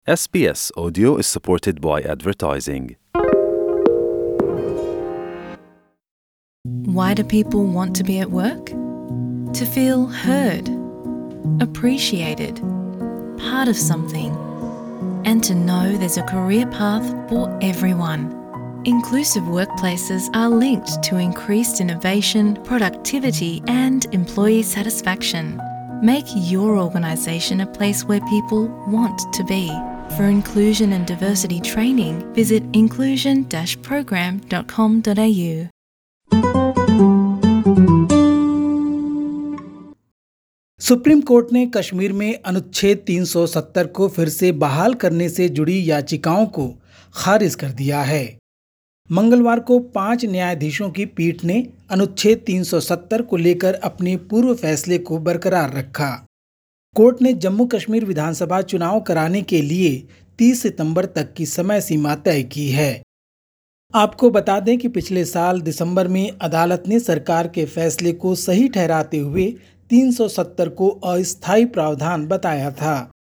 SBS Audio is supported by advertising. Why do people want to be at work? To feel heard, appreciated, part of something, and to know there's a career path for everyone. Inclusive workplaces are linked to increased innovation, productivity, and employee satisfaction. Make your organisation a place where people want to be. For inclusion and diversity training, visit inclusion-program.com.au. Supreme court ने कश्मीर में अनुच्छेद 370 को फिर से बहाल करने से जुड़ी याचिकाओं को खारिज कर दिया है। मंगलवार को 5 न्यायाधीशों की पीठ ने अनुच्छेद 370 को लेकर अपने पूर्व फैसले को बरकरार रखा। कोर्ट ने जम्मू कश्मीर विधानसभा चुनाव कराने के लिए 30 सितंबर तक की समय सीमा तय की है। आपको बता दें कि पिछले साल दिसंबर में अदालत ने सरकार के फैसले को सही ठहराते हुए 370 को अस्थायी प्रावधान बताया था।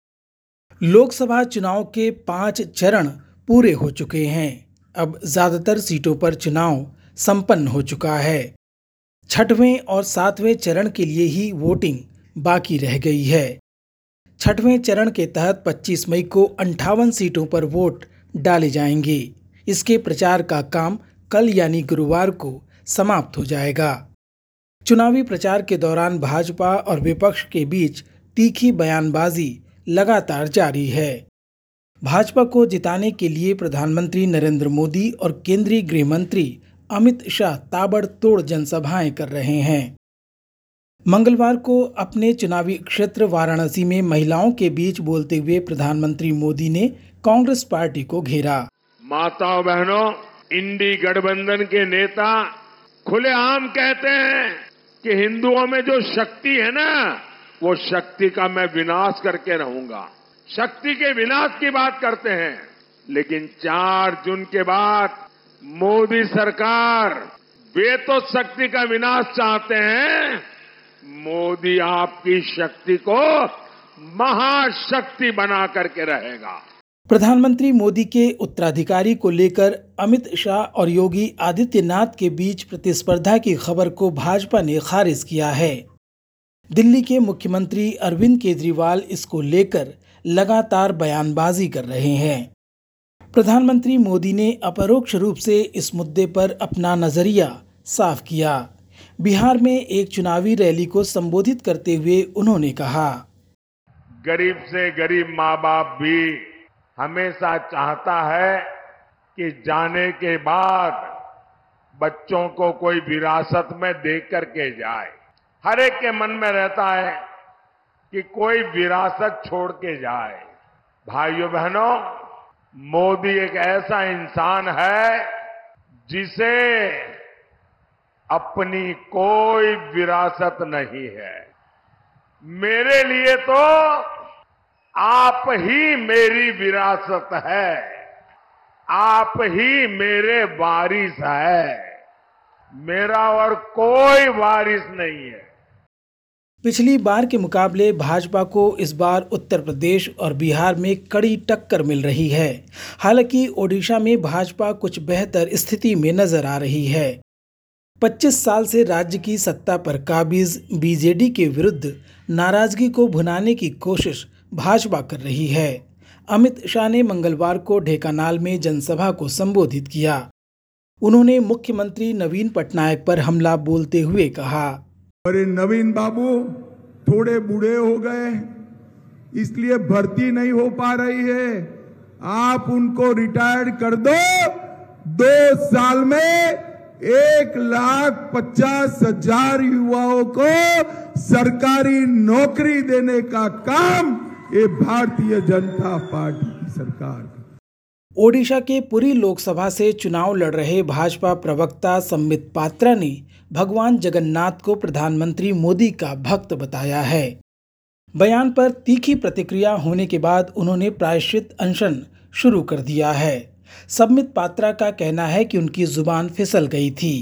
लोकसभा चुनाव के 5 चरण पूरे हो चुके हैं। अब ज्यादातर सीटों पर चुनाव संपन्न हो चुका है। 6वें और 7वें चरण के लिए ही वोटिंग बाकी रह गई है। 6वें चरण के तहत 25 मई को 58 सीटों पर वोट डाले जाएंगे। इसके प्रचार का काम कल यानी गुरुवार को समाप्त हो जाएगा। चुनावी प्रचार के दौरान भाजपा और विपक्ष के बीच तीखी बयानबाजी लगातार जारी है। भाजपा को जिताने के लिए प्रधानमंत्री नरेंद्र मोदी और केंद्रीय गृह मंत्री अमित शाह ताबड़तोड़ जनसभाएं कर रहे हैं। मंगलवार को अपने चुनावी क्षेत्र वाराणसी में महिलाओं के बीच बोलते हुए प्रधानमंत्री मोदी ने कांग्रेस पार्टी को घेरा। माताओं बहनों, इंडी गठबंधन के नेता खुलेआम कहते हैं कि हिंदुओं में जो शक्ति है ना, वो शक्ति का मैं विनाश करके रहूंगा। शक्ति के विनाश की बात करते हैं, लेकिन 4 जून के बाद मोदी सरकार वे तो शक्ति का विनाश चाहते हैं, मोदी आपकी शक्ति को महाशक्ति बना करके रहेगा। प्रधानमंत्री मोदी के उत्तराधिकारी को लेकर अमित शाह और योगी आदित्यनाथ के बीच प्रतिस्पर्धा की खबर को भाजपा ने खारिज किया है। दिल्ली के मुख्यमंत्री अरविंद केजरीवाल इसको लेकर लगातार बयानबाजी कर रहे हैं। प्रधानमंत्री मोदी ने अपरोक्ष रूप से इस मुद्दे पर अपना नजरिया साफ किया। बिहार में एक चुनावी रैली को संबोधित करते हुए उन्होंने कहा, गरीब से गरीब माँ बाप भी हमेशा चाहता है कि जाने के बाद बच्चों को कोई विरासत में दे करके जाए। हर एक के मन में रहता है कि कोई विरासत छोड़ के जाए। भाइयों बहनों, मोदी एक ऐसा इंसान है जिसे अपनी कोई विरासत नहीं है। मेरे लिए तो आप ही मेरी विरासत है, आप ही मेरे वारिस है, मेरा और कोई वारिस नहीं है। पिछली बार के मुकाबले भाजपा को इस बार उत्तर प्रदेश और बिहार में कड़ी टक्कर मिल रही है। हालांकि ओडिशा में भाजपा कुछ बेहतर स्थिति में नजर आ रही है। 25 साल से राज्य की सत्ता पर काबिज बीजेडी के विरुद्ध नाराजगी को भुनाने की कोशिश भाजपा कर रही है। अमित शाह ने मंगलवार को ढेंकानाल में जनसभा को संबोधित किया। उन्होंने मुख्यमंत्री नवीन पटनायक पर हमला बोलते हुए कहा, अरे नवीन बाबू थोड़े बूढ़े हो गए, इसलिए भर्ती नहीं हो पा रही है। आप उनको रिटायर्ड कर दो। 2 साल में 1,50,000 युवाओं को सरकारी नौकरी देने का काम ये भारतीय जनता पार्टी की सरकार का। ओडिशा के पुरी लोकसभा से चुनाव लड़ रहे भाजपा प्रवक्ता संबित पात्रा ने भगवान जगन्नाथ को प्रधानमंत्री मोदी का भक्त बताया है। बयान पर तीखी प्रतिक्रिया होने के बाद उन्होंने प्रायश्चित अनशन शुरू कर दिया है। संबित पात्रा का कहना है कि उनकी जुबान फिसल गई थी।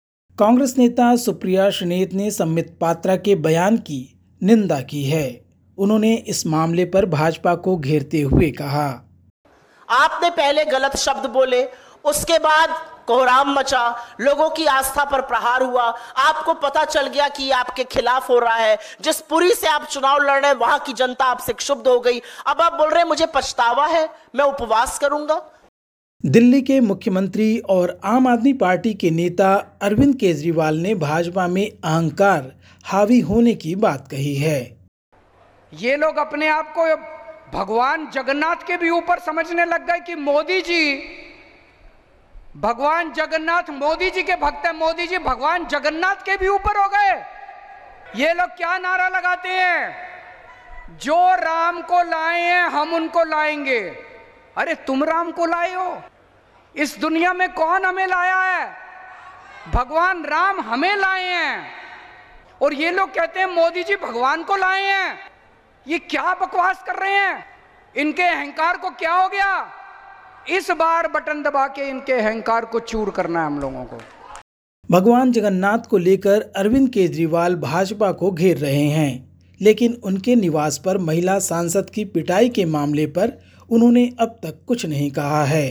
कांग्रेस नेता सुप्रिया श्रीनेत ने संबित पात्रा के बयान की निंदा की है। उन्होंने इस मामले पर भाजपा को घेरते हुए कहा, आपने पहले गलत शब्द बोले, उसके बाद कोहराम मचा, लोगों की आस्था पर प्रहार हुआ, आपको पता चल गया कि आपके खिलाफ हो रहा है, जिस पुरी से आप चुनाव लड़ रहे हैं वहां की जनता आपसे क्षुब्ध हो गई, अब आप बोल रहे हैं मुझे पछतावा है, मैं उपवास करूंगा। दिल्ली के मुख्यमंत्री और आम आदमी पार्टी के नेता अरविंद केजरीवाल ने भाजपा में अहंकार हावी होने की बात कही है। ये लोग अपने आप को भगवान जगन्नाथ के भी ऊपर समझने लग गए कि मोदी जी भगवान जगन्नाथ, मोदी जी के भक्त हैं, मोदी जी भगवान जगन्नाथ के भी ऊपर हो गए। ये लोग क्या नारा लगाते हैं, जो राम को लाए हैं हम उनको लाएंगे। अरे तुम राम को लाए हो, इस दुनिया में कौन हमें लाया है? भगवान राम हमें लाए हैं। और ये लोग कहते हैं मोदी जी भगवान को लाए हैं। ये क्या बकवास कर रहे हैं? इनके अहंकार को क्या हो गया? इस बार बटन दबा के इनके अहंकार को चूर करना है हम लोगों को। भगवान जगन्नाथ को लेकर अरविंद केजरीवाल भाजपा को घेर रहे हैं, लेकिन उनके निवास पर महिला सांसद की पिटाई के मामले पर उन्होंने अब तक कुछ नहीं कहा है।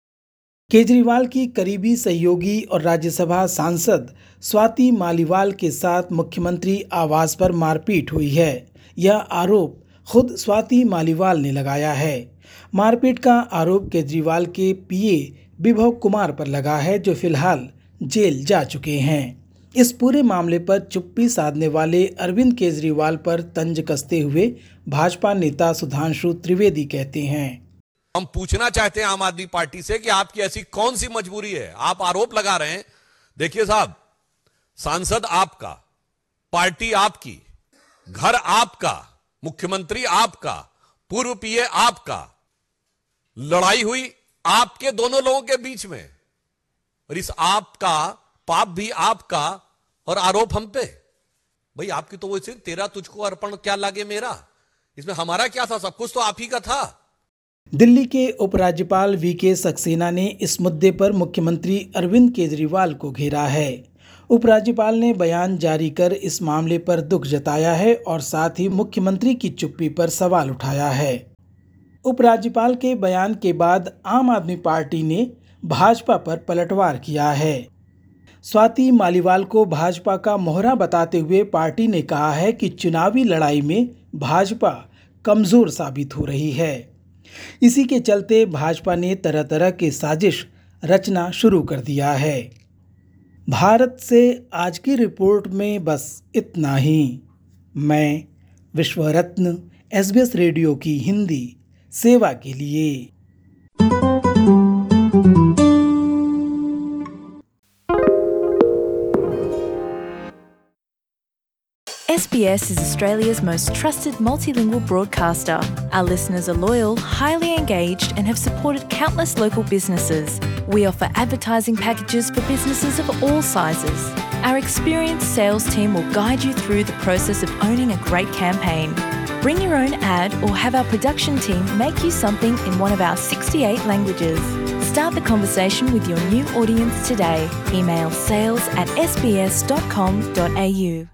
केजरीवाल की करीबी सहयोगी और राज्यसभा सांसद स्वाति मालीवाल के साथ मुख्यमंत्री आवास पर मारपीट हुई है। यह आरोप खुद स्वाति मालीवाल ने लगाया है। मारपीट का आरोप केजरीवाल के पीए विभव कुमार पर लगा है, जो फिलहाल जेल जा चुके हैं। इस पूरे मामले पर चुप्पी साधने वाले अरविंद केजरीवाल पर तंज कसते हुए भाजपा नेता सुधांशु त्रिवेदी कहते हैं, हम पूछना चाहते हैं आम आदमी पार्टी से कि आपकी ऐसी कौन सी मजबूरी है, आप आरोप लगा रहे हैं। देखिए साहब, सांसद आपका, पार्टी आपकी, घर आपका, मुख्यमंत्री आपका, पूर्व पीए आपका, लड़ाई हुई आपके दोनों लोगों के बीच में, और इस आपका पाप भी आपका और आरोप हम पे। भाई आपकी तो वो सिर्फ तेरा तुझको अर्पण क्या लागे मेरा, इसमें हमारा क्या था? सब कुछ तो आप ही का था। दिल्ली के उपराज्यपाल वीके सक्सेना ने इस मुद्दे पर मुख्यमंत्री अरविंद केजरीवाल को घेरा है। उपराज्यपाल ने बयान जारी कर इस मामले पर दुख जताया है और साथ ही मुख्यमंत्री की चुप्पी पर सवाल उठाया है। उपराज्यपाल के बयान के बाद आम आदमी पार्टी ने भाजपा पर पलटवार किया है। स्वाति मालीवाल को भाजपा का मोहरा बताते हुए पार्टी ने कहा है कि चुनावी लड़ाई में भाजपा कमजोर साबित हो रही है। इसी के चलते भाजपा ने तरह तरह के साजिश रचना शुरू कर दिया है। भारत से आज की रिपोर्ट में बस इतना ही। मैं विश्वरत्न SBS रेडियो की हिंदी सेवा के लिए। SBS is Australia's most trusted multilingual broadcaster. Our listeners are loyal, highly engaged, and have supported countless local businesses. We offer advertising packages for businesses of all sizes. Our experienced sales team will guide you through the process of owning a great campaign. Bring your own ad or have our production team make you something in one of our 68 languages. Start the conversation with your new audience today. Email sales@sbs.com.au.